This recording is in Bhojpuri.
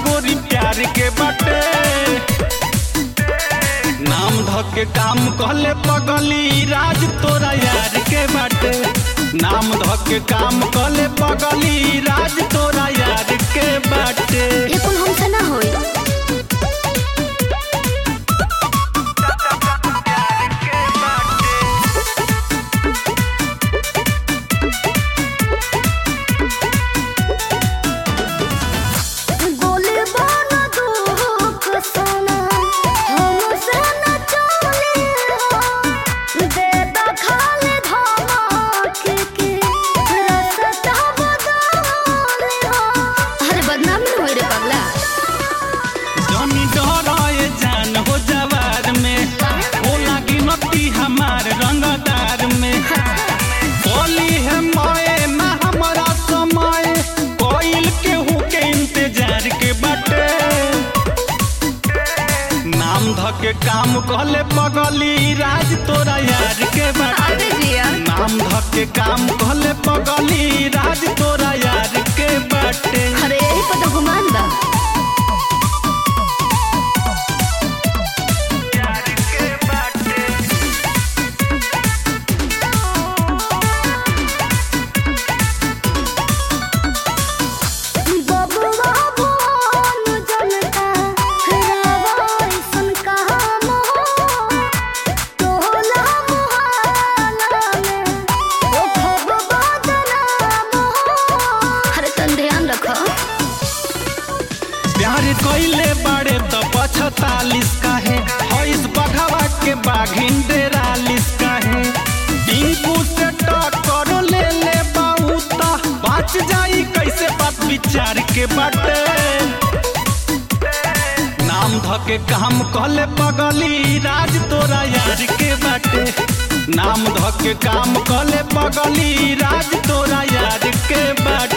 गोरी प्यार के बाटे। नाम धके काम कहले पगली राज तोरा यार के बाटे। नाम धके काम कहले पगली राज तोरा यार के बाटे। लेकिन हमसे ना होई। हमार रंगदार में बोली है माए ना हमारा समय कोयल के हूँ के इंतजार के बाटे। नाम धके काम कहले पगली राज तोरा यार के बाटे। नाम धके काम कहले पगली राज तोरा यार के बाटे। अरे यही पता गुमान बा। प्यार कोइले बड़े तो 45 का है इस बघवा के बाघिन 43 का है। टिंकू से टक्कर ले बहुता बच जाई कैसे बात विचार के बाटे। नाम धके काम कहले पगली राज तोरा यार के बाटे। नाम धके काम कहले पगली राज तोरा यार के बाटे।